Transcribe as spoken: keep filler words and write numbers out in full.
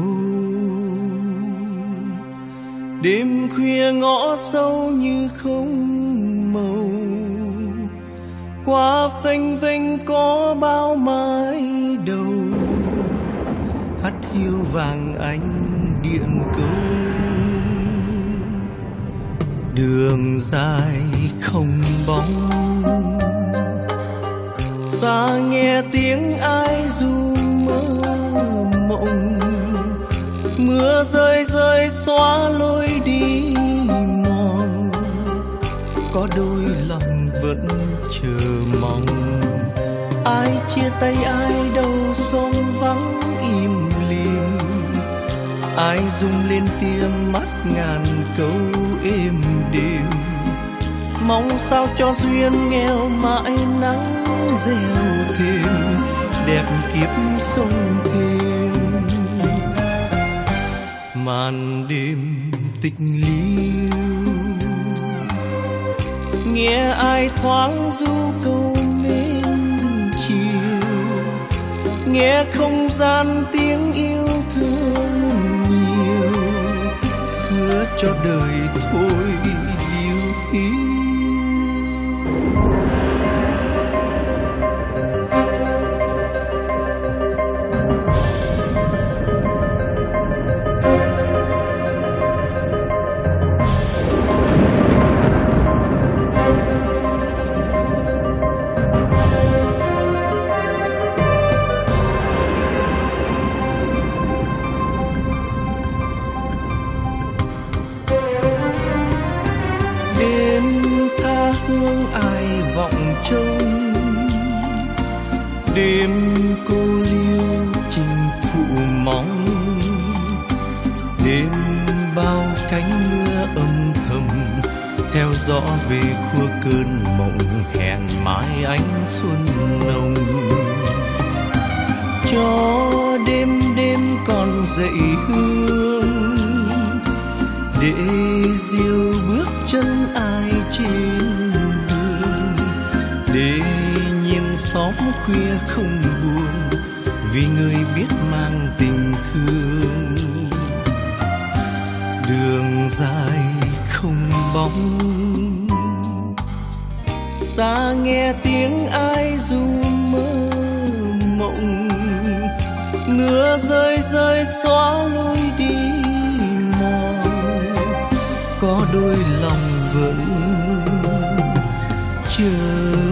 Đêm khuya ngõ sâu như không màu, qua phênh vênh có bao mái đầu, hắt hiu vàng ánh điện câu. Đường dài không bóng, xa nghe tiếng ai ru mơ mộng. Mưa rơi rơi xóa lối đi mòn, có đôi lòng vẫn chờ mong. Ai chia tay ai đâu xóm vắng im lìm, ai rung lên tia mắt ngàn câu êm đềm. Mong sao cho duyên nghèo mãi nắng reo thêm, đẹp kiếp sông thêm. Màn đêm tịch liêu, nghe ai thoáng ru câu mến chiều, nghe không gian tiếng yêu thương nhiều, hứa cho đời thôi điều hiu. Hương ai vọng trông, đêm cô liêu trình phụ mong. Đêm bao cánh mưa âm thầm, theo gió về khua cơn mộng, hẹn mãi ánh xuân nồng. Cho đêm đêm còn dậy hương, để diêu bước chân ai trên đường, để nhìn xóm khuya không buồn, vì người biết mang tình thương. Đường dài không bóng, xa nghe tiếng ai ru mơ mộng. Mưa rơi rơi xóa lối đi mòn, có đôi lòng vẫn chờ